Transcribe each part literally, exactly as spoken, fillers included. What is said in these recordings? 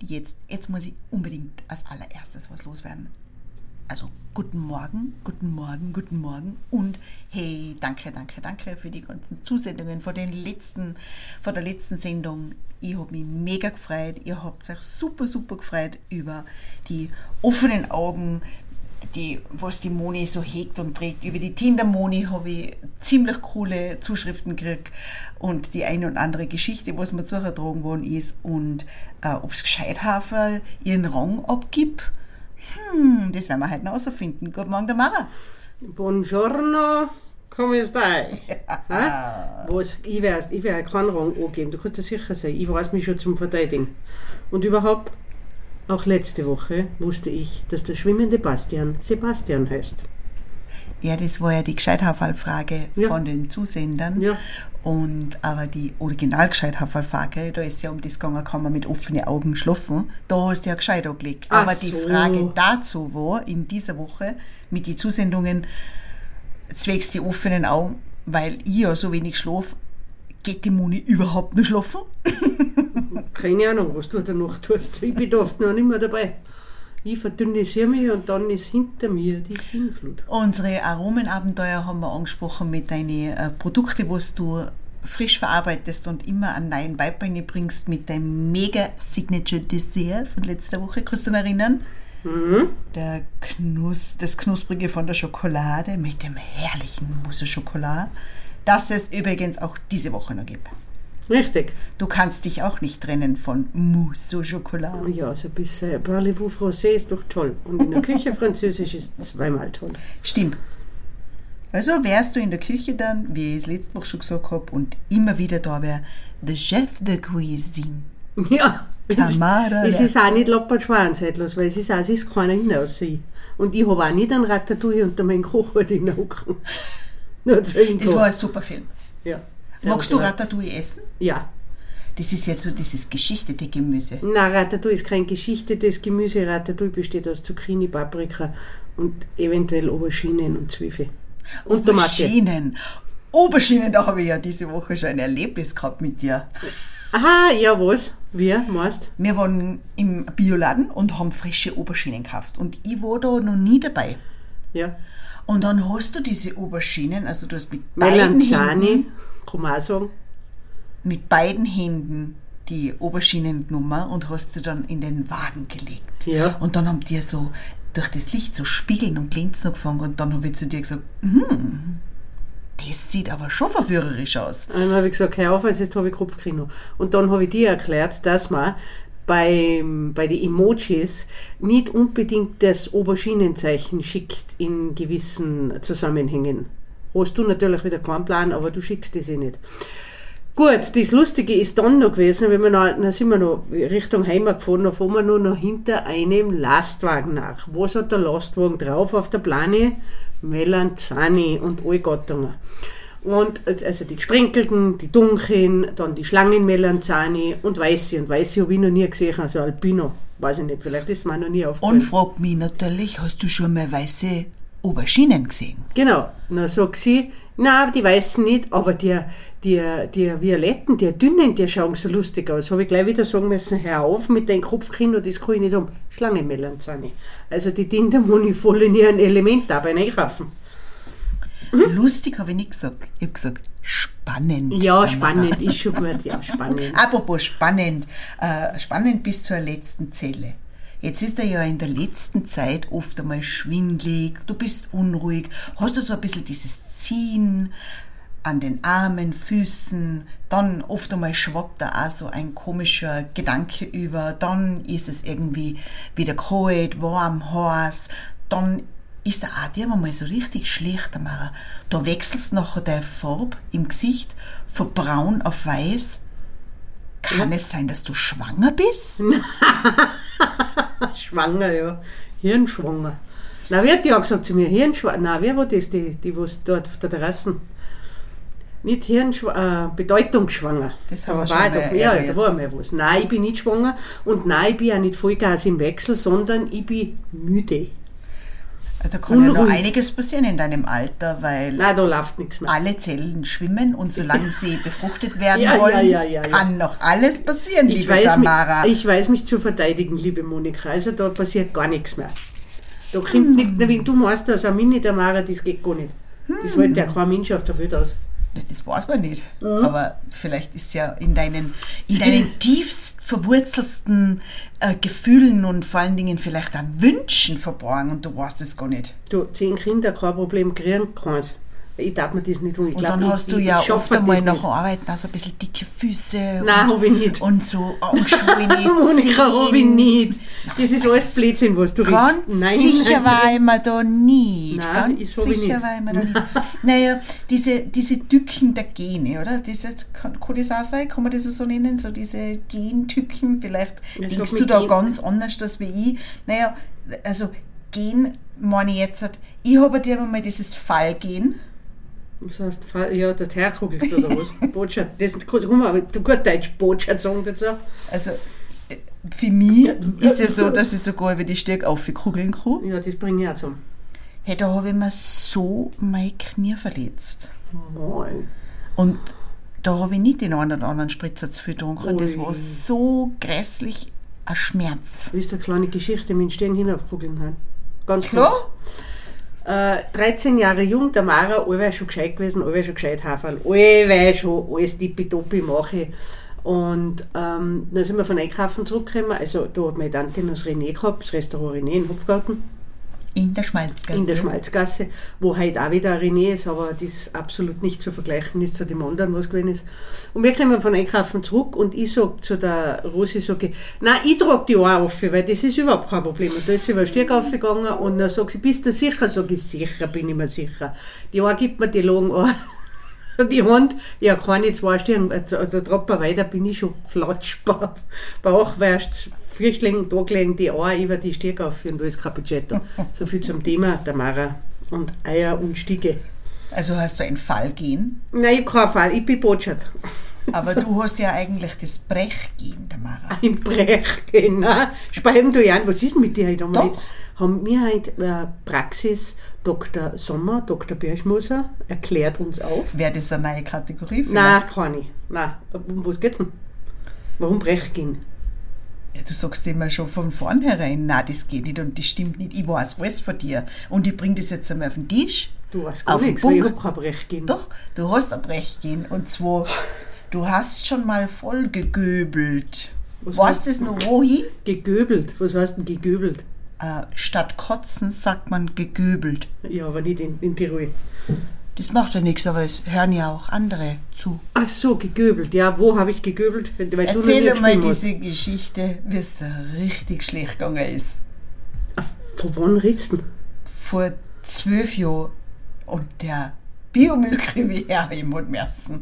jetzt, jetzt muss ich unbedingt als allererstes was loswerden. Also, guten Morgen, guten Morgen, guten Morgen und hey, danke, danke, danke für die ganzen Zusendungen von, den letzten, von der letzten Sendung. Ich habe mich mega gefreut, ihr habt euch super, super gefreut über die offenen Augen, die, was die Moni so hegt und trägt. Über die Tinder-Moni habe ich ziemlich coole Zuschriften gekriegt und die eine und andere Geschichte, was mir zugetragen worden ist und äh, ob es Gescheithafer ihren Rang abgibt. Hm, das werden wir heute noch herausfinden. Guten Morgen, der Mara. Buongiorno, come stai? Ja. Was, ich werde ich werd keinen Rang angeben, du kannst dir sicher sein. Ich weiß mich schon zum Verteidigen. Und überhaupt, auch letzte Woche wusste ich, dass der schwimmende Bastian Sebastian heißt. Ja, das war ja die Gescheithaferl-Frage ja. von den Zusendern. Ja. Und aber die Original-Gescheithaferl-Frage, da ist es ja um das gegangen, kann man mit offenen Augen schlafen. Da hast du ja gescheit angelegt. Ach aber die so. Frage dazu war in dieser Woche mit den Zusendungen zwecks die offenen Augen, weil ich ja so wenig schlafe, geht die Moni überhaupt nicht schlafen? Keine Ahnung, was du da noch tust. Ich bin da oft noch nicht mehr dabei. Ich verdünnisiere mich und dann ist hinter mir die Sinnflut. Unsere Aromenabenteuer haben wir angesprochen mit deinen äh, Produkten, was du frisch verarbeitest und immer einen neuen Vibe bringst mit deinem mega Signature Dessert von letzter Woche. Kannst du dich erinnern? Mhm. Der Knus, das Knusprige von der Schokolade mit dem herrlichen Mousse Schokolade, das es übrigens auch diese Woche noch gibt. Richtig. Du kannst dich auch nicht trennen von Mousse au Chocolat. Ja, so ein bisschen Parlez-vous Français ist doch toll. Und in der Küche Französisch ist zweimal toll. Stimmt. Also wärst du in der Küche dann, wie ich es letzte Woche schon gesagt habe, und immer wieder da wäre, der Chef de Cuisine. Ja, Tamara. Es, es ist auch nicht loppert schwanzeitlos, weil es ist auch, es ist keiner hin aus sie. Und ich habe auch nicht einen Ratatouille unter meinen Kochhut in den Augen. Das war ein super Film. Ja. Magst du Ratatouille essen? Ja. Das ist ja so dieses geschichtete Gemüse. Nein, Ratatouille ist kein geschichtetes Gemüse. Ratatouille besteht aus Zucchini, Paprika und eventuell Auberginen und Zwiebeln. Und Auberginen. Auberginen, da habe ich ja diese Woche schon ein Erlebnis gehabt mit dir. Aha, ja, was? Wie, meinst du? Wir waren im Bioladen und haben frische Auberginen gekauft. Und ich war da noch nie dabei. Ja. Und dann hast du diese Auberginen, also du hast mit beiden Melanzani, Händen, kann man auch sagen, mit beiden Händen die Auberginen genommen und hast sie dann in den Wagen gelegt. Ja. Und dann haben die so durch das Licht so spiegeln und glänzen angefangen und dann habe ich zu dir gesagt, hm, das sieht aber schon verführerisch aus. Und dann habe ich gesagt, hör auf, also jetzt habe ich Kopfkino. Und dann habe ich dir erklärt, dass man bei, bei den Emojis nicht unbedingt das Auberginenzeichen schickt in gewissen Zusammenhängen. Hast du natürlich wieder keinen Plan, aber du schickst das eh nicht. Gut, das Lustige ist dann noch gewesen, wenn wir noch, dann sind wir noch Richtung Heimat gefahren, dann fahren wir nur noch hinter einem Lastwagen nach. Was hat der Lastwagen drauf auf der Plane? Melanzani und alle Gattungen. Und also die gesprenkelten, die dunklen, dann die Schlangenmelanzani und weiße. Und weiße habe ich noch nie gesehen, also Albino. Weiß ich nicht, vielleicht ist es mir noch nie aufgefallen. Und fragt mich natürlich, hast du schon mal weiße Auberginen gesehen? Genau. Dann sagt sie, nein, die weißen nicht, aber die, die, die violetten, die dünnen, die schauen so lustig aus. Habe ich gleich wieder sagen müssen, hör auf mit deinem Kopfkino, das kann ich nicht haben. Schlangenmelanzani. Also die Tindermoni voll in ihren Element dabei einkaufen. Mhm. Lustig habe ich nicht gesagt. Ich habe gesagt, spannend. Ja, spannend ist schon gut, ja, spannend. Apropos spannend, äh, spannend bis zur letzten Zelle. Jetzt ist er ja in der letzten Zeit oft einmal schwindlig, du bist unruhig, hast du so ein bisschen dieses Ziehen an den Armen, Füßen, dann oft einmal schwappt da auch so ein komischer Gedanke über, dann ist es irgendwie wieder kalt, warm, heiß, dann ist der auch dir mal so richtig schlecht, Tamara. Da wechselst nachher der Farbe im Gesicht von braun auf weiß. Kann ja. es sein, dass du schwanger bist? Schwanger, ja. Hirnschwanger. Na, wer hat ja gesagt zu mir, Hirnschwanger? Nein, wer war das, die, die was dort auf der Terrasse? Nicht Hirnschwanger, äh, Bedeutungsschwanger. Das haben wir schon schon doch, mal ja, erwähnt. da war mal was. Nein, ich bin nicht schwanger und nein, ich bin auch nicht Vollgas im Wechsel, sondern ich bin müde. Da kann ja noch Unruhig. einiges passieren in deinem Alter, weil Nein, da läuft nichts mehr. alle Zellen schwimmen und solange sie befruchtet werden Ja, ja, wollen, ja, ja, ja. kann noch alles passieren, Ich liebe weiß, Tamara. mich, ich weiß mich zu verteidigen, liebe Monika. Also da passiert gar nichts mehr. Da kommt nichts mehr, wenn du meinst, dass eine Mini-Tamara, das geht gar nicht. Das hält ja kein Mensch auf der Welt aus. Das weiß man nicht. Mhm. Aber vielleicht ist ja in deinen, in deinen tiefst verwurzelsten äh, Gefühlen und vor allen Dingen vielleicht auch Wünschen verborgen und du weißt es gar nicht. Du, zehn Kinder, kein Problem, kriegen keins. Ich darf mir das nicht tun. Ich Und glaub, dann ich, hast du ich, ja ich oft schaffe einmal das nach nicht. dem Arbeiten auch so ein bisschen dicke Füße. Nein, und, hab ich nicht. Und so, und Schuhe nicht. Monika, hab ich nicht. Das ist also alles Blödsinn, was du Ganz redest. Nein, sicher nein, war nein. ich mir da nicht. Nein, Ganz das hab ich sicher nicht. war ich mir da nicht. Naja, diese, diese Tücken der Gene, oder? Dieses, kann, kann das auch sein? Kann man das so nennen? So diese Gentücken? Vielleicht Ja, denkst sag du mit da Gen- ganz anders als wie ich. Naja, also Gen meine ich jetzt, ich habe dir mal dieses Fallgen. Was heißt, Fall- ja, das herkugelt oder was? Botschaft. Das kann man aber gut Deutsch Botschaft sagen dazu. Also äh, für mich ist es so, dass ich sogar über die Stärke aufkugeln kann. Ja, das bringe ich auch zusammen. Hey, da habe ich mir so mein Knie verletzt. Moin. Und da habe ich nicht den einen oder anderen Spritzer zu viel getrunken. Das Ui. war so grässlich ein Schmerz. Das ist eine kleine Geschichte mit dem Stehen hinaufkugeln. Hein. Ganz Klar? kurz. Äh, dreizehn Jahre jung, der Mara, allweil schon gescheit gewesen, allweil schon gescheit Haferl, allweil schon alles tippitoppi mache. Und ähm, dann sind wir von Einkaufen zurückgekommen, also da hat meine Tante noch das René gehabt, das Restaurant René in Hopfgarten, In der Schmalzgasse. in der Schmalzgasse, wo heute auch wieder ein René ist, aber das absolut nicht zu vergleichen ist zu dem anderen, was gewesen ist. Und wir kommen von Einkaufen zurück und ich sage zu der Rosi, sage, nein, ich trage die Ohren auf, weil das ist überhaupt kein Problem. Und da ist sie über den Stieg aufgegangen und dann sagt sie, bist du sicher? Sag ich, sicher bin ich mir sicher. Die Ohren gibt mir die langen Ohren. Die Hand, ja, keine zwei Stunden, da Trapper weiter bin ich schon flatsch, Bauch, wärst vier Schlägen, da gelegen die Ohren über die Stiege auf und da ist Cappuccetto. So viel zum Thema Tamara und Eier und Stiege. Also hast du ein Fallgen, Nein, ich habe keinen Fall, ich bin Botschaft. aber du hast ja eigentlich das Brechgen, Tamara. Ein Brechgen, nein, speiben du ja an, was ist mit dir heute? Haben wir Doch. nicht- Haben wir heute äh, Praxis Doktor Sommer, Doktor Birchmoser, erklärt uns auf? Wäre das eine neue Kategorie? Nein, keine. Nein, um was geht's denn? Warum Brechgen? Ja, du sagst immer schon von vornherein, nein, das geht nicht und das stimmt nicht. Ich weiß alles von dir. Und ich bringe das jetzt einmal auf den Tisch. Du weißt gar Auf den nichts, weil ich Punkt. habe kein Brechgen. Doch, du hast ein Brechgen. Und zwar, du hast schon mal voll gegöbelt. Was Weißt du das noch wohin? Gegöbelt. Was heißt denn gegöbelt? Äh, statt kotzen sagt man gegöbelt. Ja, aber nicht in, in Tirol. Das macht ja nichts, aber es hören ja auch andere zu. Ach so, gegöbelt. Ja, wo habe ich gegöbelt? Weil du noch Erzähl nicht mal gespielt hast. diese Geschichte, wie es da richtig schlecht gegangen ist. Von wann redest du denn? Vor zwölf Jahren und der Biomilchrevier im Mutmersen.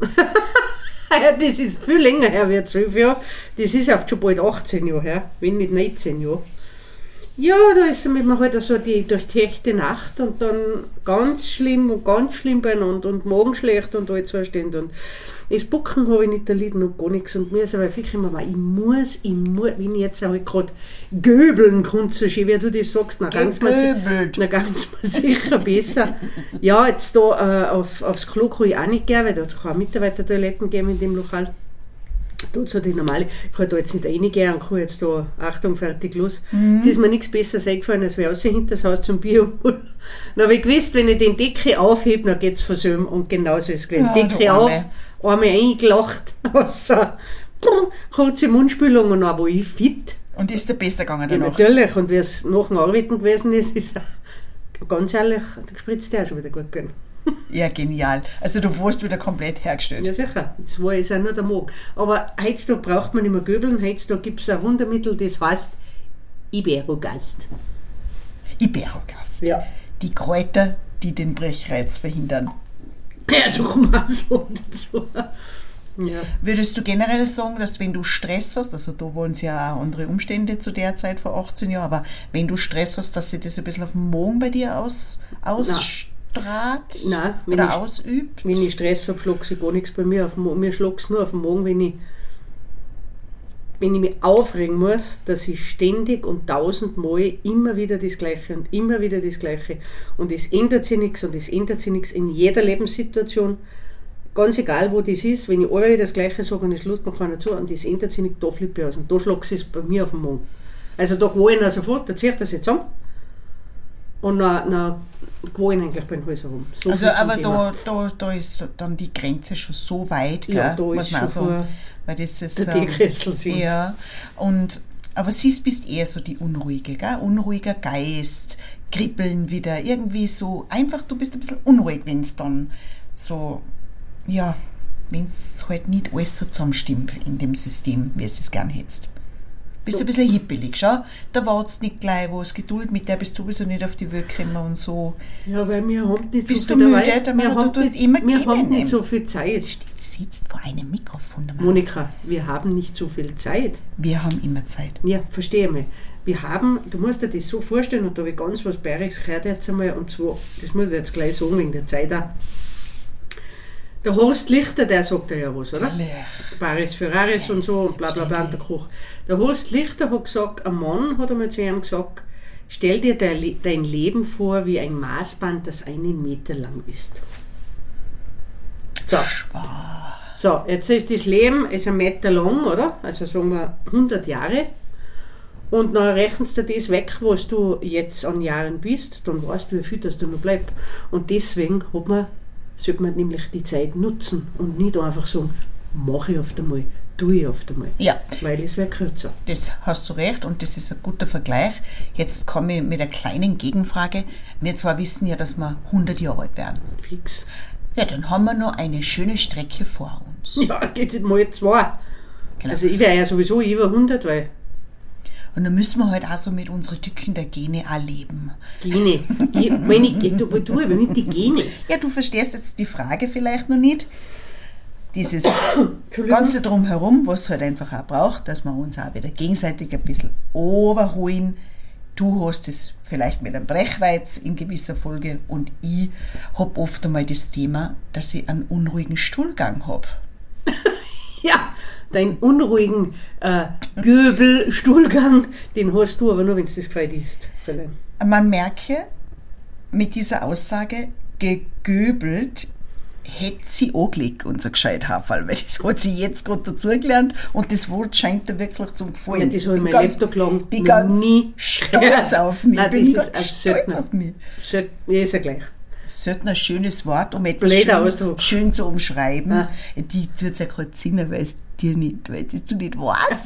Ja, das ist viel länger her wie zwölf Jahre. Das ist oft schon bald achtzehn Jahre her, wenn nicht neunzehn Jahre. Ja, da ist mit mir halt so die durch die echte Nacht und dann ganz schlimm und ganz schlimm beieinander und Magen schlecht und alles Zustände. Und das Bucken habe ich nicht erlitten und gar nichts. Und mir ist aber viel immer, ich muss, ich muss, wenn ich jetzt halt gerade göbeln kann, so schön wie du das sagst, na ganz, mal, Gegöbelt. na ganz mal sicher besser. Ja, jetzt da äh, auf, aufs Klo kann ich auch nicht gehen, weil da hat es keine Mitarbeitertoiletten gegeben in dem Lokal. Da hat es die normale, ich kann da jetzt nicht reingehen und kann jetzt da, Achtung, fertig, los. Es ist mir nichts Besseres eingefallen, als wir raus hinter das Haus zum Bio. Dann habe ich gewusst, wenn ich den Deckel aufhebe, dann geht es von selben und genauso ist es gewesen. Ja, du Deckel auf, Arme. einmal eingelacht, außer kurze Mundspülung und dann war ich fit. Und ist dir besser gegangen Ja, danach? natürlich, und wie es nach dem Arbeiten gewesen ist, ist ganz ehrlich, der gespritzt auch schon wieder gut gegangen. Ja, genial. Also du warst wieder komplett hergestellt. Ja, sicher. Das war jetzt auch nur der Magen. Aber heutzutage braucht man nicht mehr Göbeln. Heutzutage gibt es ein Wundermittel, das heißt Iberogast. Iberogast. Ja. Die Kräuter, die den Brechreiz verhindern. Ja, so kann man auch sagen dazu. Ja. Würdest du generell sagen, dass wenn du Stress hast, also da waren es ja auch andere Umstände zu der Zeit vor achtzehn Jahren, aber wenn du Stress hast, dass sich das ein bisschen auf den Magen bei dir aus, ausstrahlt Nein, wenn oder ich- ausübt? Wenn ich Stress habe, schlägt sich gar nichts bei mir auf den Magen. Mir schlägt es nur auf den Magen, wenn ich wenn ich mich aufregen muss, dass ich ständig und tausendmal immer wieder das Gleiche und immer wieder das Gleiche und es ändert sich nichts und es ändert sich nichts in jeder Lebenssituation, ganz egal wo das ist, wenn ich alle das Gleiche sage und es lässt mir keiner zu und es ändert sich nicht, da flippe ich aus und da schlägt es bei mir auf den Mund. Also da gewollt ich sofort, da ziehe ich das jetzt an und dann, dann gewollt ich eigentlich beim Hals herum. So also viel zum aber Thema. da, da, da ist dann die Grenze schon so weit, gell, Ja, da muss ist man auch schon sagen. vor Weil das ist, der ähm, Teekessel sind. ja, und, aber sie bist eher so die Unruhige, gell? Unruhiger Geist, kribbeln wieder, irgendwie so, einfach du bist ein bisschen unruhig, wenn es dann so, ja, wenn es halt nicht alles so zusammenstimmt in dem System, wie es das gern hättest. Bist du ein bisschen hippelig, schau, da wartest nicht gleich was, Geduld mit der bist sowieso nicht auf die Welt gekommen und so. Ja, weil wir haben nicht Bist so du viel müde? dabei. Der Mann, Wir du haben tust nicht, immer wir haben gehen. nicht so viel Zeit. Sitzt vor einem Mikrofon. Der Mann. Monika, wir haben nicht so viel Zeit. Wir haben immer Zeit. Ja, verstehe mal. Wir haben, du musst dir das so vorstellen, und da habe ich ganz was Bayerisch gehört jetzt einmal, und zwar, das muss ich jetzt gleich sagen, wegen der Zeit auch. Der Horst Lichter, der sagt ja was, oder? Paris Ferraris und so und bla bla bla und der Koch. Der Horst Lichter hat gesagt, ein Mann hat einmal zu ihm gesagt, stell dir dein Leben vor wie ein Maßband, das einen Meter lang ist. So. So, jetzt ist das Leben ist ein Meter lang, oder? Also sagen wir hundert Jahre. Und dann rechnest du das weg, was du jetzt an Jahren bist, dann weißt du, wie viel das da noch bleibt. Und deswegen hat man, sollte man nämlich die Zeit nutzen und nicht einfach sagen, mache ich oft einmal, tue ich oft einmal. Ja. Weil es wäre kürzer. Das hast du recht und das ist ein guter Vergleich. Jetzt komme ich mit einer kleinen Gegenfrage. Wir zwar wissen ja, dass wir hundert Jahre alt werden. Fix. Ja, dann haben wir noch eine schöne Strecke vor uns. Ja, geht mal zwei. Genau. Also ich wäre ja sowieso über hundert, weil Und dann müssen wir halt auch so mit unseren Tücken der Gene auch leben. Gene. Ich meine, ich du, du, aber nicht die Gene. Ja, du verstehst jetzt die Frage vielleicht noch nicht. Dieses Ganze drumherum, was es halt einfach auch braucht, dass wir uns auch wieder gegenseitig ein bisschen overholen. Du hast es vielleicht mit einem Brechreiz in gewisser Folge und ich habe oft einmal das Thema, dass ich einen unruhigen Stuhlgang habe. Ja, deinen unruhigen äh, Göbelstuhlgang, den hast du aber nur, wenn es das gefällt ist, Fräulein. Man merke mit dieser Aussage, gegöbelt hätte sie angelegt, unser gescheit Haferl, weil das hat sie jetzt gerade dazugelernt und das Wort scheint ihr wirklich zum Gefallen. Ja, das habe ich mein ganz, Lebtag lang bin noch ganz nie stolz gehört. auf mich. Nein, bin das ist ganz ein stolz Söldner. auf mich. Söld- Ja, ist ja gleich. Söldner, ein schönes Wort, um etwas Blöder schön, Ausdruck. schön zu umschreiben. Ah. Die tut es ja gerade Sinn, weil es dir nicht, weil das du nicht weißt.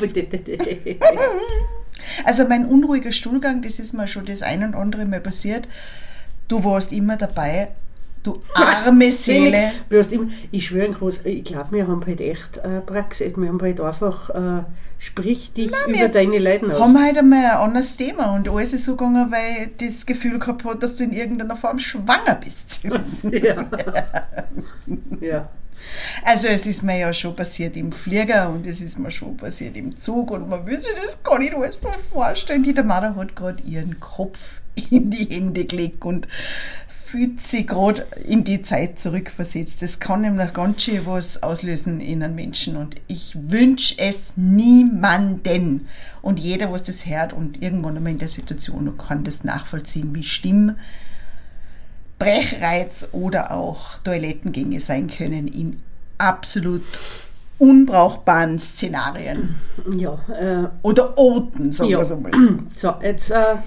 Also mein unruhiger Stuhlgang, das ist mir schon das ein und andere Mal passiert. Du warst immer dabei, du arme Seele. Du hast immer, ich schwöre, ich glaube, wir haben halt echt äh, Praxis, wir haben halt einfach, äh, sprich dich Nein, über wir deine Leiden aus. Haben wir halt einmal ein anderes Thema und alles ist so gegangen, weil ich das Gefühl gehabt habe, dass du in irgendeiner Form schwanger bist. Ja. Ja. Also es ist mir ja schon passiert im Flieger und es ist mir schon passiert im Zug und man will sich das gar nicht alles so vorstellen. Die Tamara hat gerade ihren Kopf in die Hände gelegt und fühlt sich gerade in die Zeit zurückversetzt. Das kann nämlich ganz schön was auslösen in einem Menschen und ich wünsche es niemanden. Und jeder, was das hört und irgendwann einmal in der Situation kann das nachvollziehen, wie schlimm Brechreiz oder auch Toilettengänge sein können in absolut unbrauchbaren Szenarien. Ja, äh, Oder Orten, sagen ja. wir es einmal. So, jetzt äh, ha,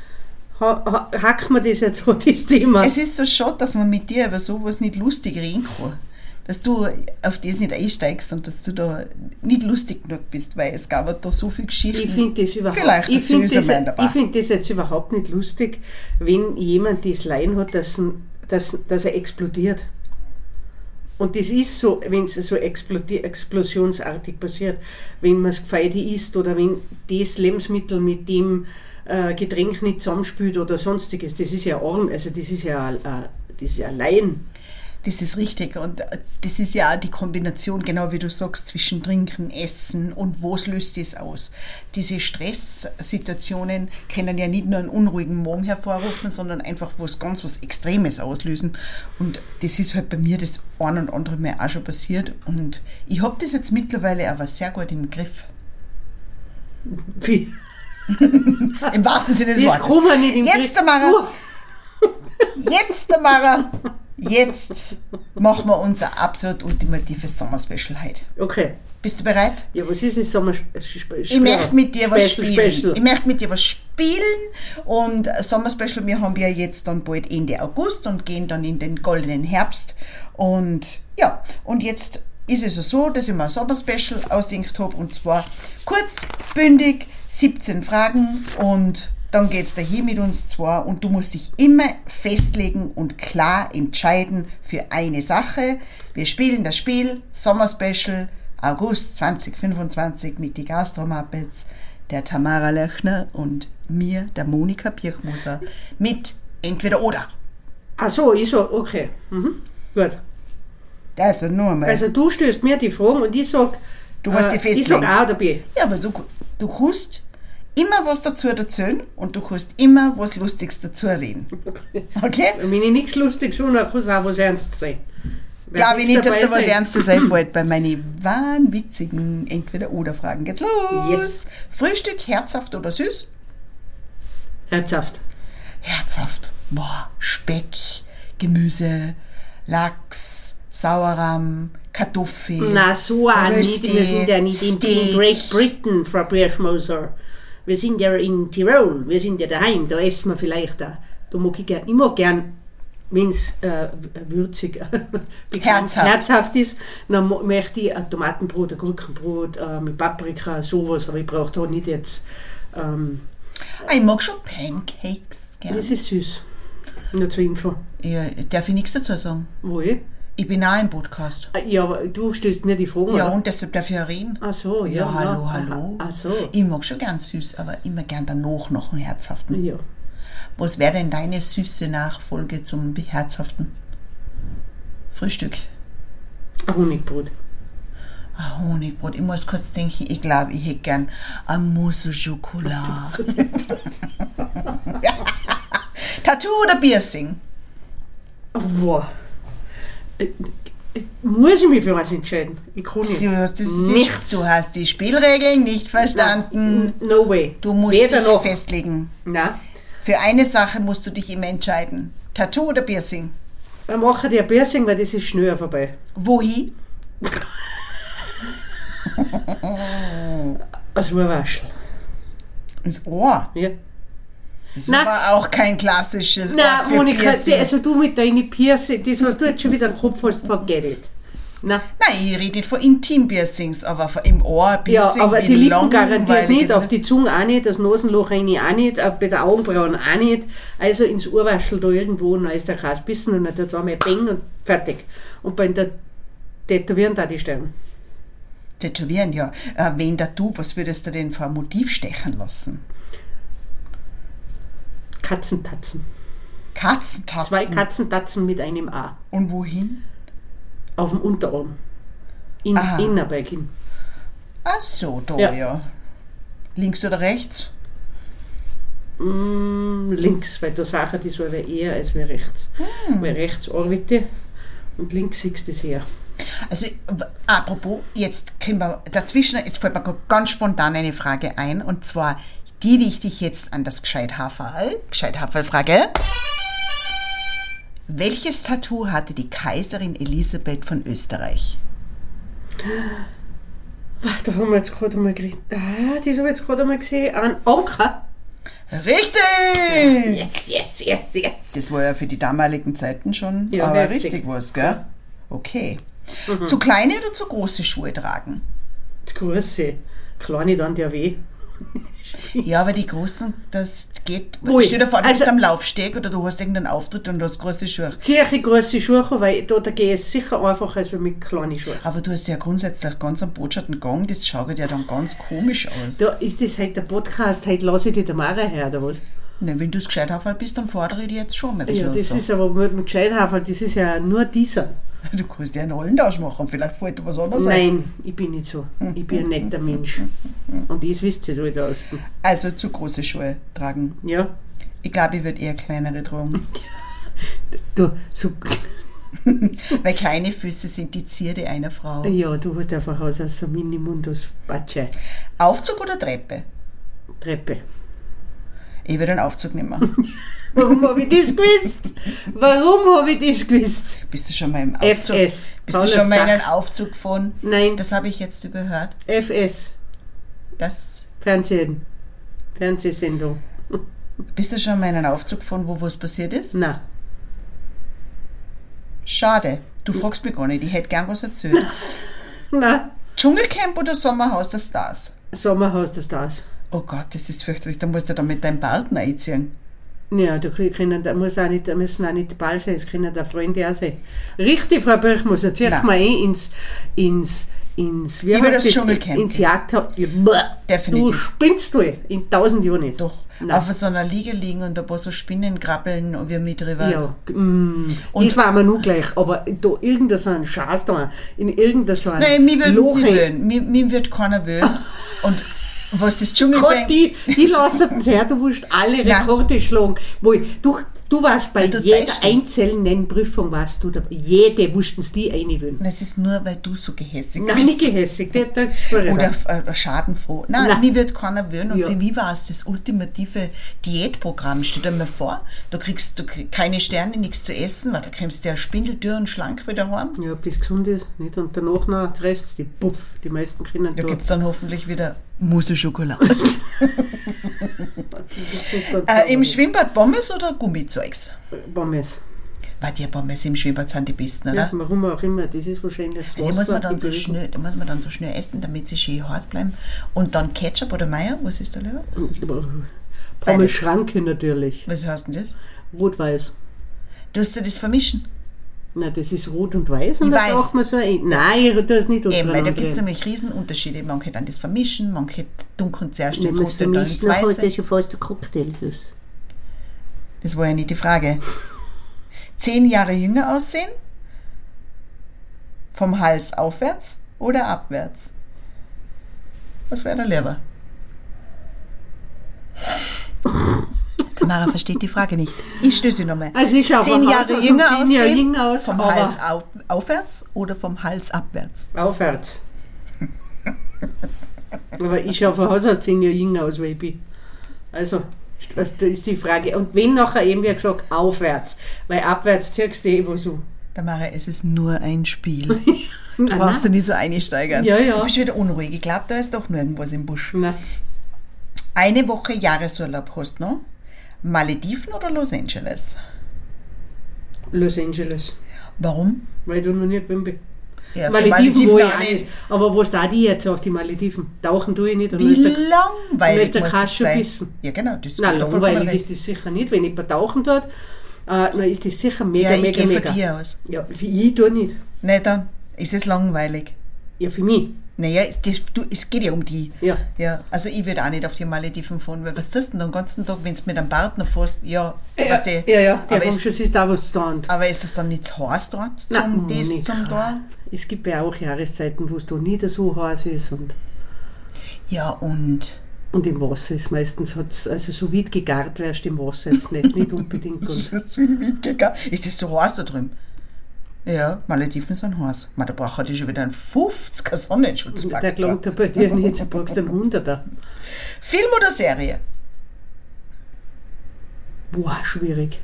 ha, hacken wir das jetzt so, das Thema. Es ist so schade, dass man mit dir über sowas nicht lustig reden kann. Dass du auf das nicht einsteigst und dass du da nicht lustig genug bist, weil es gab da so viele Geschichten. Ich finde das überhaupt Vielleicht ich find das, dabei. ich find das jetzt überhaupt nicht lustig, wenn jemand das Leiden hat, dass, dass, dass er explodiert. Und das ist so, wenn es so explodi- explosionsartig passiert, wenn man das Gefeide isst oder wenn das Lebensmittel mit dem äh, Getränk nicht zusammenspült oder sonstiges. Das ist ja arm, also das ist ja, äh, das ist ja Laien. Das ist richtig und das ist ja auch die Kombination, genau wie du sagst, zwischen Trinken, Essen und was löst das aus. Diese Stresssituationen können ja nicht nur einen unruhigen Magen hervorrufen, sondern einfach was ganz was Extremes auslösen und das ist halt bei mir das ein und andere Mal auch schon passiert und ich habe das jetzt mittlerweile aber sehr gut im Griff. Wie? Im wahrsten Sinne des Das Wortes. kann man nicht im Jetzt, Griff- Mara. Uh, Jetzt, Mara. Jetzt machen wir unser absolut ultimatives Sommerspecial heute. Okay. Bist du bereit? Ja, was ist das Sommer? Ich Ich möchte mit dir was Special, spielen. Special. Ich möchte mit dir was spielen. Und Sommerspecial, wir haben ja jetzt dann bald Ende August und gehen dann in den goldenen Herbst. Und ja, und jetzt ist es so, dass ich mir ein Sommerspecial ausgedacht habe. Und zwar kurz, bündig, siebzehn Fragen. Und dann geht es dahin mit uns zwei. Und du musst dich immer festlegen und klar entscheiden für eine Sache. Wir spielen das Spiel Sommerspecial August zwanzig fünfundzwanzig mit die Gastro-Muppets, der Tamara Löchner und mir, der Monika Birchmoser, mit entweder oder. Ach so, ich so, okay. Mhm. Gut. Also nur mal. Also du stößt mir die Fragen und ich sag, Du musst äh, dich festlegen. ich sag A oder B. Ja, aber du, du kannst immer was dazu erzählen und du kannst immer was Lustiges dazu reden. Okay? Wenn ich nichts Lustiges sage, dann kann es auch was Ernstes sein. Wird Glaube ich nichts nicht, dass dabei da was sein. Ernstes einfällt bei meinen wahnwitzigen Entweder-Oder-Fragen. Geht's los! Yes. Frühstück, herzhaft oder süß? Herzhaft. Herzhaft. Boah, Speck, Gemüse, Lachs, Sauerrahm, Kartoffeln. Na, so auch nicht. Rösti, Wir sind ja nicht in, in Steak. Great Britain, Frau Birchmoser. Wir sind ja in Tirol. Wir sind ja daheim. Da essen wir vielleicht auch. Da mag ich gern. Ich mag gern, wenn es äh, würzig, bekannt, Herzhaft. herzhaft ist, dann mo- möchte ich ein Tomatenbrot, ein Gurkenbrot äh, mit Paprika, sowas. Aber ich brauche da nicht jetzt. Ähm, Ah, ich mag schon Pancakes gern. das ist süß. Nur zur Info. Ja, darf ich nichts dazu sagen? Wo ich? Ich bin auch im Podcast. Ah, ja, aber du stellst mir die Fragen. Ja, oder? und deshalb darf ich ja reden. Ach so, ja. Ja, hallo, na, hallo. Ach so. Ich mag schon gern süß, aber immer gern danach noch einen herzhaften. Ja. Was wäre denn deine süße Nachfolge zum herzhaften Frühstück? Ein Honigbrot. Ein Honigbrot. Ich muss kurz denken, ich glaube, ich hätte gern ein Mousse au Chocolat. Tattoo oder Piercing? Wow. Äh, äh, Muss ich mich für was entscheiden? Ich kann nicht. Du hast, das, Nichts. du hast die Spielregeln nicht verstanden. No way. Du musst Weder dich noch. festlegen. Nein. Für eine Sache musst du dich immer entscheiden. Tattoo oder Piercing? Wir machen dir ein Piercing, weil das ist schneller vorbei. Wohin? Als Urwaschel. Ins Ohr. Ja. Das ist Nein. aber auch kein klassisches Ort Nein, für Monika, die, Piercing. also du mit deinen Piercing, das, was du jetzt schon wieder im Kopf hast, forget it. Nein. Nein, ich rede nicht von Intim-Piercings, aber von im Ohr Ja, Piercing. aber wie die Lippen langweilig garantiert nicht, ist auf das? die Zunge auch nicht, das Nasenloch rein auch nicht, auch bei der Augenbrauen auch nicht. Also ins Ohrwaschel da irgendwo, dann ist der Kreis bissen und dann tut es einmal Bang und fertig. Und bei der Tätowieren da die Stellen. Tätowieren, ja. Äh, wenn da du, was würdest du denn für ein Motiv stechen lassen? Katzentatzen. Katzentatzen. Zwei Katzentatzen mit einem A. Und wohin? Auf dem Unterarm. Ins Aha. Innerbein. Ach so, da ja. Ja. Links oder rechts? Mm, links, weil da Sachen die so eher als wie rechts. Hm. Weil rechts arbeite und links siehst du das eher. Also, w- apropos, jetzt kriegen wir dazwischen, jetzt fällt mir ganz spontan eine Frage ein, und zwar, die richte ich jetzt an das Gescheithaferl. Gescheithaferl-Frage. Welches Tattoo hatte die Kaiserin Elisabeth von Österreich? Ach, da haben wir jetzt gerade einmal geredet. Ah, das habe ich jetzt gerade einmal gesehen. Ein Anker. Richtig! Yes, yes, yes, yes. Das war ja für die damaligen Zeiten schon Ja, aber heftig. richtig was, gell? Okay. Zu kleine oder zu große Schuhe tragen? Das große. Kleine dann der weh. Ja, aber die großen, das geht. Ui, Stell dir vor, du also- bist am Laufsteg oder du hast irgendeinen Auftritt und du hast große Schuhe. Ziehe ich große Schuhe, weil da, da gehe ich sicher einfacher als mit kleinen Schuhen. Aber du hast ja grundsätzlich ganz einen botschatten Gang, das schaut ja dann ganz komisch aus. Da ist das halt der Podcast, heute lasse ich die Tamara her, oder was? Ne, wenn du es gescheit haben bist, dann fordere ich dich jetzt schon mal ein bisschen Ja, das aus. ist aber mit dem Gescheithafer, das ist ja nur dieser. Du kannst ja einen Rollentausch machen, vielleicht fällt dir was anderes ein. Nein, ich bin nicht so. Ich bin ein netter Mensch. Und das wisst ihr so da außen. Also zu große Schuhe tragen. Ja. Ich glaube, ich würde eher kleinere tragen. Du, so, Weil kleine Füße sind die Zierde einer Frau. ja, du hast einfach aus so Minimundus Batsche. Aufzug oder Treppe? Treppe. Ich würde einen Aufzug nehmen. Warum habe ich das gewusst? Warum habe ich das gewusst? Bist du schon mal im Aufzug? F S. Bist du schon mal in einen Aufzug gefahren? Nein. Das habe ich jetzt überhört. F S. Das. Fernsehen. Fernsehsendung. Bist du schon mal in einen Aufzug gefahren, wo was passiert ist? Nein. Schade. Du fragst mich gar nicht. Ich hätte gern was erzählt. Nein. Dschungelcamp oder Sommerhaus der Stars? Sommerhaus der Stars. Oh Gott, das ist fürchterlich. Da musst du dann mit deinem Partner einziehen. Ja, da können, da muss auch nicht, da müssen auch nicht die Ball sein, es können da Freunde auch sein. Richtig, Frau Birchmus, jetzt zieht man eh ins, ins, ins, wie Ich will heißt das Dschungelcamp. ins Jagdhaus. Ja, Definitiv. Du spinnst du, in tausend Jahren nicht. Doch. Nein. Auf so einer Liege liegen und ein paar so Spinnen krabbeln und wir mit drüber. Ja, mm, Und- das war mir nur gleich, aber da irgendein so ein Schatz da, in irgendein so ein Nein, mir würden Loch sie nicht rein- wählen. Mir, mir wird keiner wählen. Und was das Gott, Dschungelcamp... die, die lassen es her, du wirst alle Nein. Rekorde schlagen. Wo ich, du, du warst bei Weil du jeder zeigst. einzelnen Prüfung, warst du dabei. Jede wussten es die einwählen. Das ist nur, weil du so gehässig Nein, bist. nicht gehässig, das, das ist schon Oder äh, schadenfroh. Nein, Nein. mir wird keiner wählen. Und Ja. für mich war es das ultimative Diätprogramm. Stell dir mal vor, du kriegst du krieg keine Sterne, nichts zu essen, weil da kommst du ja spindeldürr und schlank wieder heim. Ja, ob das gesund ist, nicht? Und danach noch der Rest, die Puff, die meisten können Da da. gibt es dann hoffentlich wieder Mousse-Schokolade. äh, Im Schwimmbad Pommes oder Gummizeugs? Pommes. Weil die Pommes im Schwimmbad sind die besten, Ja, oder? warum auch immer, das ist wahrscheinlich das Die muss, man Wasser, dann die so Bewegung. schnell, die muss man dann so schnell essen, damit sie schön heiß bleiben. Und dann Ketchup oder Mayo, was ist da lieber? Pommes Schranke natürlich. Was heißt denn das? Rot-Weiß. Du hast ja das vermischen. Nein, das ist rot und weiß und Ich da weiß. braucht man so ein. Nein, du hast nicht Eben, weil da gibt es untereinander. nämlich Riesenunterschiede. Manche dann das vermischen, manche dunkeln zuerst Wenn ins man es Rote und dann ins vermischt, dann hat Weiße. das schon fast ein Cocktailschuss. Das war ja nicht die Frage. Zehn Jahre jünger aussehen? Vom Hals aufwärts oder abwärts? Was wäre da lieber? Tamara versteht die Frage nicht. Ich stöße nochmal. Also ich schaue Zehn von Jahre Haus aus jünger um zehn Jahre aussehen? jünger aus, Vom aber Hals auf, aufwärts oder vom Hals abwärts? aufwärts. Aber ich schaue von Haus aus zehn Jahre jünger aus, weil ich bin. Also, da ist die Frage. Und wenn nachher eben, wie gesagt, aufwärts. Weil abwärts ziehst du eh wo so. Tamara, es ist nur ein Spiel. Du Nein, brauchst nein. dich nicht so einsteigern. Ja, ja. Du bist wieder unruhig. Ich glaube, da ist doch nur irgendwas im Busch. Nein. Eine Woche Jahresurlaub hast du noch? Malediven oder Los Angeles? Los Angeles. Warum? Weil du noch nicht bin. bin. Ja, für Malediven wo ich auch auch nicht. Aber wo da die jetzt auf die Malediven? Tauchen tue ich nicht. Und dann Wie ist der, langweilig dann ist der muss Kass das schon sein. bissen. Ja, genau. Das ist Nein, gut, da vollkommen langweilig recht. ist das sicher nicht. Wenn jemand tauchen tut, äh, dann ist das sicher mega, Ja, ich mega, gehe von mega. dir aus. Ja, für ich tue nicht. Nein, dann ist es langweilig. Ja, für mich. Naja, es- das, du, es geht ja um die. Ja. Ja, also ich würde auch nicht auf die Malediven fahren, weil was tust du denn den ganzen Tag, wenn du mit einem Partner fährst? Ja, Ja, weißt du, ja, ja, der aber, kommt ist, schon, ist da was da. aber ist das dann nicht zu heiß dort zum Nein, das, nicht. zum da? Es gibt ja auch Jahreszeiten, wo es da nicht so heiß ist und, Ja, und und im Wasser ist meistens, hat's, also so weit gegart wärst im Wasser jetzt nicht, nicht unbedingt. Und, das ist wie weit gegangen. Ist das so heiß da drüben? Ja, Malediven sind heiß. Man, da braucht er schon wieder einen fünfziger Sonnenschutzfaktor. der gelangt ja bei dir nicht, du brauchst einen Hunderter. Film oder Serie? Boah, schwierig.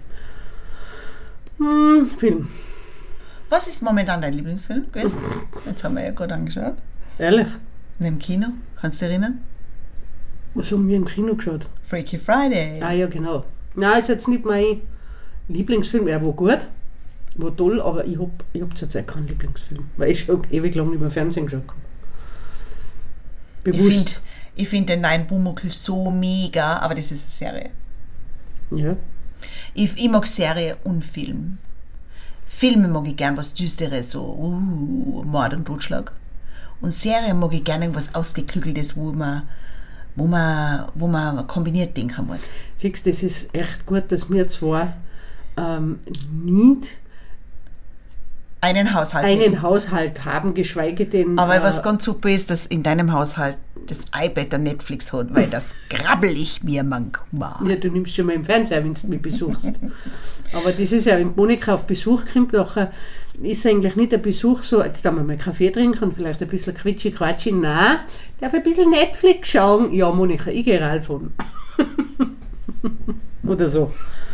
Hm, Film. Was ist momentan dein Lieblingsfilm gewesen? Jetzt haben wir ja gerade angeschaut. Ehrlich? In dem Kino, kannst du dich erinnern? Was haben wir im Kino geschaut? Freaky Friday. Ah ja, genau. Nein, ist jetzt nicht mein Lieblingsfilm. Er war gut, war toll, aber ich habe ich hab zurzeit keinen Lieblingsfilm, weil ich schon ewig lang nicht mehr Fernsehen geschaut habe. Ich Bewusst. finde ich find den Nein Bumuckel so mega, aber das ist eine Serie. Ja. Ich, ich mag Serie und Film. Filme mag ich gern was Düsteres, so uh, Mord und Totschlag. Und Serien mag ich gerne irgendwas Ausgeklügeltes, wo man, wo man, wo man kombiniert denken muss. Siehst du, das ist echt gut, dass wir zwar ähm, nicht einen Haushalt einen hätten. Haushalt haben, geschweige denn... Aber äh, was ganz super ist, dass in deinem Haushalt das iPad der Netflix hat, weil das grabbel ich mir manchmal. Ja, du nimmst schon mal im Fernseher, wenn du mich besuchst. Aber das ist ja, wenn Monika auf Besuch kommt, nachher ist eigentlich nicht ein Besuch so, jetzt darf man mal Kaffee trinken und vielleicht ein bisschen quitschi quatschi. Nein, darf ein bisschen Netflix schauen. Ja, Monika, ich gehe Ralf von. Oder so.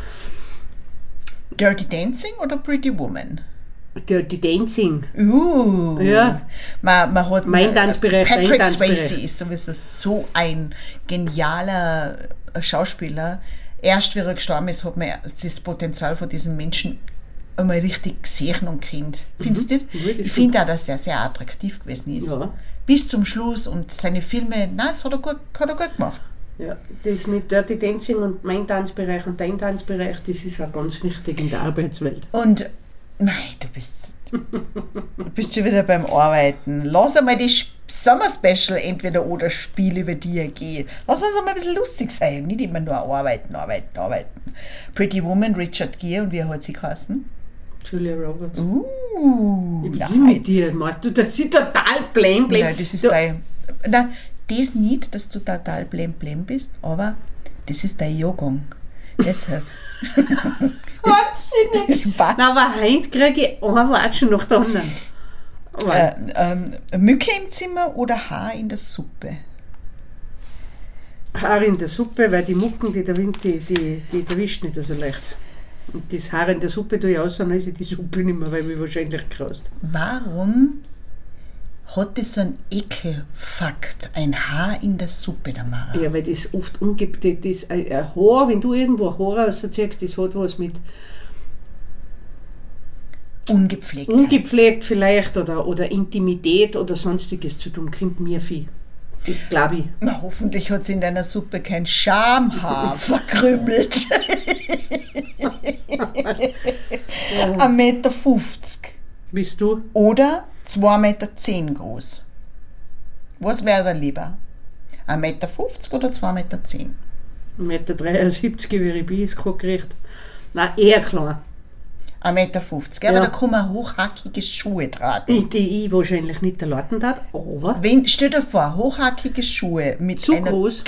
Dirty Dancing oder Pretty Woman? Dirty Dancing. Uh, Ja. Man, man hat Mein Tanzbereich, dein Patrick Tanzbereich. Swayze ist sowieso so ein genialer Schauspieler. Erst, wie er gestorben ist, hat man das Potenzial von diesem Menschen einmal richtig gesehen und kennt. Findest du nicht? Ja, das Ich stimmt. finde auch, dass der sehr attraktiv gewesen ist. Ja. Bis zum Schluss und seine Filme, nein, das hat er gut, hat er gut gemacht. Ja, das mit Dirty Dancing und mein Tanzbereich und dein Tanzbereich, das ist auch ganz wichtig in der Arbeitswelt. Und nein, du bist, du bist schon wieder beim Arbeiten. Lass einmal die Summer Special entweder oder Spiel über D R G. Lass uns einmal ein bisschen lustig sein. Nicht immer nur arbeiten, arbeiten, arbeiten. Pretty Woman, Richard Gere und wie hat sie geheißen? Julia Roberts. Uh, Ich nein. will mit dir, meinst du, das ist total blame, blame. Nein, das ist Du- dein. Nein, das nicht, dass du total blem blem bist, aber das ist dein Jahrgang. Deshalb. Wahnsinnig. Das passt. Na, aber heute kriege ich einen Watschen nach der anderen. Aber Äh, ähm, Mücke im Zimmer oder Haar in der Suppe? Haar in der Suppe, weil die Mucken, die der Wind, die, die, die erwischt nicht so leicht. Und das Haar in der Suppe tue ich aus, dann esse ich die Suppe nicht mehr, weil mich wahrscheinlich graust. Warum hat das so einen Ekelfakt, ein Haar in der Suppe, der Mara? Ja, weil das oft umgibt, das ist ein ein Haar, wenn du irgendwo ein Haar rausziehst, das hat was mit Ungepflegt. ungepflegt vielleicht oder, oder Intimität oder sonstiges zu tun, kommt mir viel. Das glaube ich. Na, hoffentlich hat sie in deiner Suppe kein Schamhaar verkrümmelt. ein Meter fünfzig Bist du? oder zwei Meter zehn groß. Was wäre da lieber? ein Meter fünfzig oder zwei Meter zehn? eins Meter dreiundsiebzig, wie ich bin, ist kein Gericht. Nein, eher klein. ein Meter fünfzig, aber Ja. da kann man hochhackige Schuhe tragen. Ich, die ich wahrscheinlich nicht erwarten darf, aber Wenn, stell dir vor, hochhackige Schuhe mit zu einer... groß.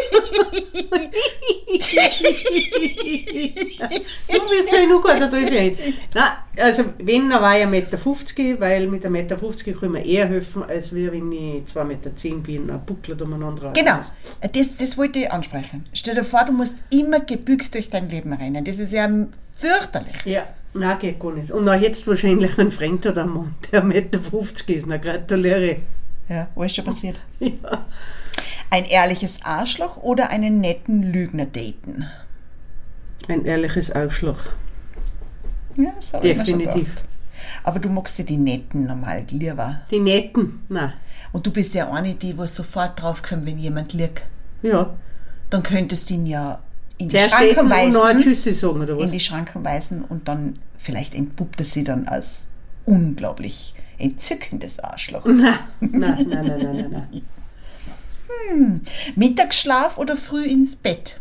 Du bist ja nur gut, da tue ich nicht. Nein, also wenn, dann war ich eins Meter fünfzig, weil mit eins Meter fünfzig kann man eher helfen, als wie wenn ich zwei Meter zehn bin, ein Buckler umeinander. Genau, das, das wollte ich ansprechen. Stell dir vor, du musst immer gebückt durch dein Leben rennen. Das ist ja fürchterlich. Ja, nein, geht gar nicht. Und dann hättest du wahrscheinlich einen Freund oder einen Mann, der eins Meter fünfzig ist. Na, gratuliere. Ja, was ist schon passiert? Ja. Ein ehrliches Arschloch oder einen netten Lügner daten? Ein ehrliches Arschloch. Ja, das hab ich mir schon Definitiv. gedacht. Aber du magst ja die Netten normal lieber. Die Netten, nein. Und du bist ja eine, die wo sofort draufkommt, wenn jemand liegt. Ja. Dann könntest du ihn ja in die Zuerst Schranken Netten und noch ein weisen. Tschüssi sagen, oder In was? die Schranken weisen und dann vielleicht entpuppt er sie dann als unglaublich entzückendes Arschloch. Nein, nein, nein, nein, nein, nein, nein. Mittagsschlaf oder früh ins Bett?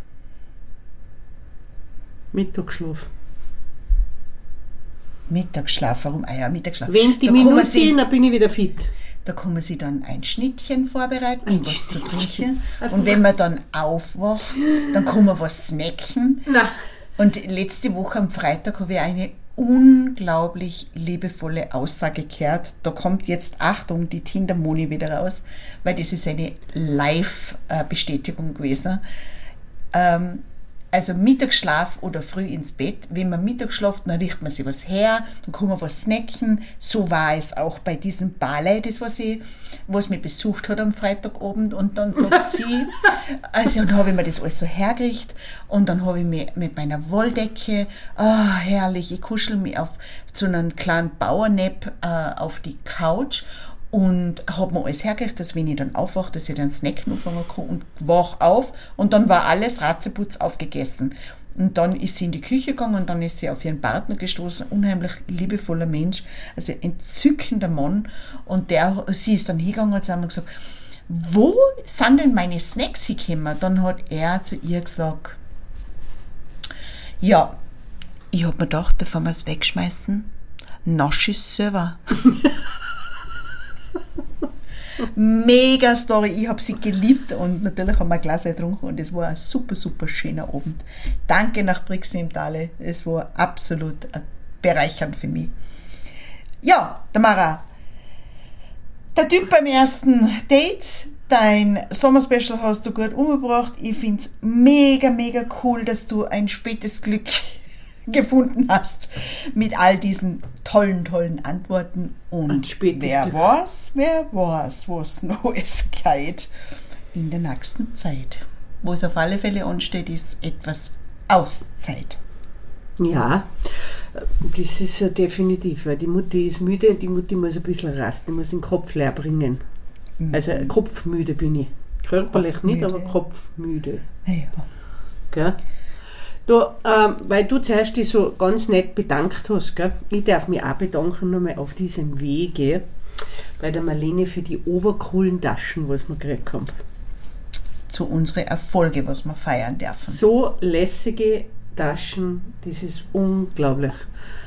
Mittagsschlaf. Mittagsschlaf, warum? Ah ja, Mittagsschlaf. Wenn die da, kann man Minute sie, gehen, dann bin ich wieder fit. da kann man sich dann ein Schnittchen vorbereiten, Ein um was zu Schnittchen. trinken. Und wenn man dann aufwacht, dann kann man was snacken. Nein. Und letzte Woche am Freitag habe ich eine unglaublich liebevolle Aussage gehört. Da kommt jetzt, Achtung, die Tinder-Moni wieder raus, weil das ist eine Live-Bestätigung gewesen. Ähm, also Mittagsschlaf oder früh ins Bett. Wenn man Mittag schläft, dann riecht man sich was her, dann kann man was snacken. So war es auch bei diesem Ballet, das was ich, was mich besucht hat am Freitagabend. Und dann sagt sie, also dann habe ich mir das alles so hergerichtet und dann habe ich mich mit meiner Wolldecke, ah herrlich, ich kuschel mich auf zu einem kleinen Powernap äh, auf die Couch und habe mir alles hergerichtet, dass wenn ich dann aufwache, dass ich dann Snacken anfangen kann und wach auf und dann war alles ratzeputz aufgegessen. Und dann ist sie in die Küche gegangen und dann ist sie auf ihren Partner gestoßen, unheimlich liebevoller Mensch, also entzückender Mann. Und der, sie ist dann hingegangen und sie haben gesagt, wo sind denn meine Snacks hingekommen? Dann hat er zu ihr gesagt, ja, ich habe mir gedacht, bevor wir es wegschmeißen, Naschis selber. Mega Story, ich habe sie geliebt und natürlich haben wir ein Glas getrunken und es war ein super, super schöner Abend. Danke nach Brixen im Tale, es war absolut bereichernd für mich. Ja, Tamara, der Typ beim ersten Date, dein Sommerspecial hast du gut umgebracht. Ich finde es mega, mega cool, dass du ein spätes Glück gefunden hast mit all diesen tollen, tollen Antworten. Und wer Glück. weiß, wer weiß, was noch es geht in der nächsten Zeit. Wo es auf alle Fälle ansteht, ist etwas Auszeit. Ja, das ist ja definitiv, weil die Mutti ist müde, die Mutti muss ein bisschen rasten, die muss den Kopf leer bringen. Mhm. Also kopfmüde bin ich. Körperlich kopfmüde. Nicht, aber kopfmüde. Ja. Gell? Du, ähm, weil du zuerst dich so ganz nett bedankt hast, gell? Ich darf mich auch bedanken nochmal auf diesem Wege bei der Marlene für die obercoolen Taschen, was wir gekriegt haben. Zu unseren Erfolge, was wir feiern dürfen. So lässige Taschen, das ist unglaublich.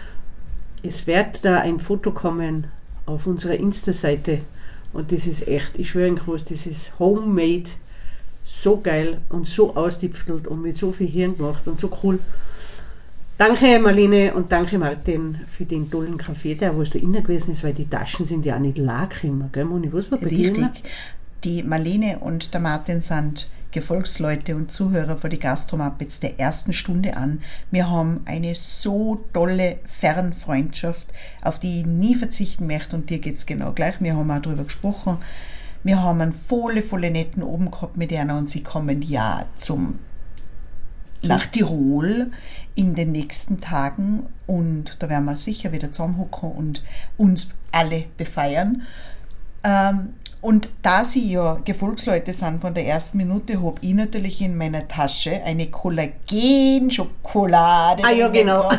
Es wird da ein Foto kommen auf unserer Insta-Seite und das ist echt, ich schwöre Ihnen was, das ist homemade, so geil und so ausdipftelt und mit so viel Hirn gemacht und so cool. Danke Marlene und danke Martin für den tollen Kaffee, der was da innen gewesen ist, weil die Taschen sind ja auch nicht leer gekommen, gell Moni? Was war bei dir immer? Richtig. Die Marlene und der Martin sind Gefolgsleute und Zuhörer von die Gastro-Muppets der ersten Stunde an. Wir haben eine so tolle Fernfreundschaft, auf die ich nie verzichten möchte und dir geht es genau gleich. Wir haben auch darüber gesprochen. Wir haben einen volle, volle netten oben gehabt mit einer und sie kommen ja zum nach Tirol in den nächsten Tagen und da werden wir sicher wieder zusammenhocken und uns alle befeiern. Ähm, Und da sie ja Gefolgsleute sind von der ersten Minute, habe ich natürlich in meiner Tasche eine Kollagen-Schokolade. Ah ja, genau.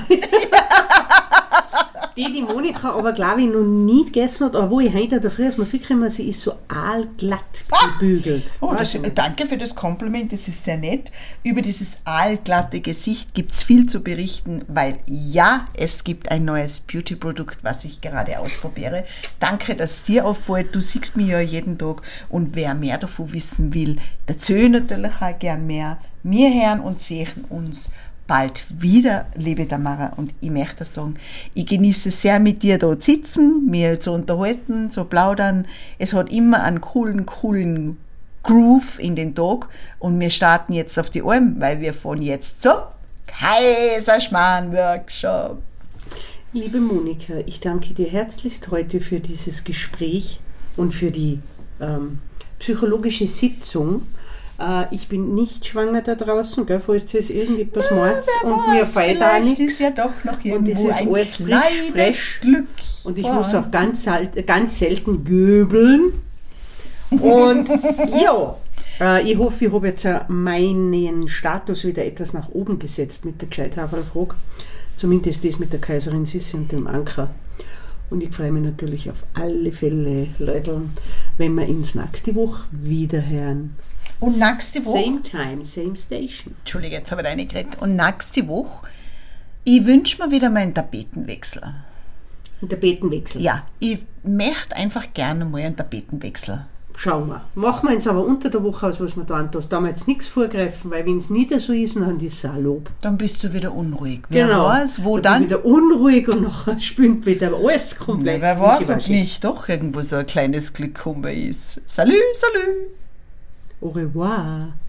Die, die Monika aber, glaube ich, noch nie gegessen hat, aber wo ich heute da früh aus mir ficken, sie ist so aalglatt gebügelt. Ah! Oh, das, danke für das Kompliment, das ist sehr nett. Über dieses aalglatte Gesicht gibt es viel zu berichten, weil ja, es gibt ein neues Beauty-Produkt, was ich gerade ausprobiere. Danke, dass es dir auffällt. Du siehst mich ja jeden Tag und wer mehr davon wissen will, dazu natürlich auch gern mehr. Wir hören und sehen uns bald wieder, liebe Tamara, und ich möchte sagen, ich genieße es sehr, mit dir da zu sitzen, mir zu unterhalten, zu plaudern. Es hat immer einen coolen, coolen Groove in den Tag und wir starten jetzt auf die Alm, weil wir von jetzt zum Kaiserschmarrn-Workshop. Liebe Monika, ich danke dir herzlichst heute für dieses Gespräch und für die ähm, psychologische Sitzung. Ich bin nicht schwanger da draußen, gell, falls es irgendetwas meint und mir fällt da nichts. Ist ja doch noch irgendwo und das ist ein alles kleines frisch, Glück. Und ich oh. muss auch ganz, ganz selten göbeln. Und ja, äh, ich hoffe, ich habe jetzt meinen Status wieder etwas nach oben gesetzt mit der Gescheithaferl-Frage. Zumindest das mit der Kaiserin Sissi und dem Anker. Und ich freue mich natürlich auf alle Fälle, Leute, wenn wir uns nächste Woche wieder hören. Und nächste Woche. Same time, same station. Entschuldige, jetzt habe ich eine geredet. Und nächste Woche, ich wünsche mir wieder mal einen Tapetenwechsel. Einen Tapetenwechsel? Ja, ich möchte einfach gerne mal einen Tapetenwechsel. Schauen wir. Machen wir uns aber unter der Woche aus, was wir da antun. Da wir jetzt nichts vorgreifen, weil wenn es nicht so ist, dann ist es auch Lob. Dann bist du wieder unruhig. Wer genau. weiß, wo dann? dann? Wieder unruhig und nachher spinnt wieder alles komplett. Na, wer weiß, ob nicht doch irgendwo so ein kleines Glück ist. Salut, salut. Au revoir.